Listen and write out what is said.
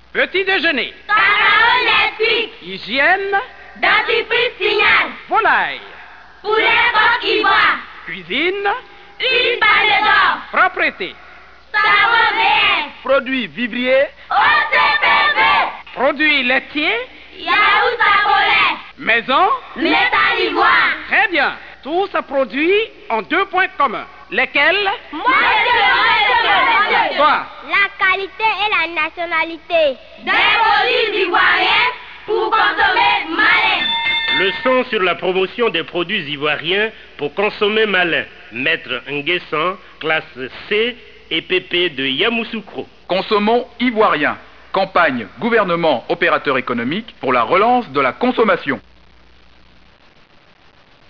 Petit déjeuner. Cacao électrique. Hygiène. Dentifrice signal. Volaille. Poulet coq ivoire. Cuisine. Huile palme d'or. Propreté. Savon vert. Produits vivriers. OCPV. Produits laitiers. Yaourt sacolé. Maison. Métal ivoire. Très bien. Tout se produit en 2 points communs. Lesquels? Toi. La qualité et la nationalité. Des produits ivoiriens pour consommer malin. Leçon sur la promotion des produits ivoiriens pour consommer malin. Maître Nguessan, classe C et PP de Yamoussoukro. Consommons ivoirien. Campagne gouvernement opérateur économique pour la relance de la consommation.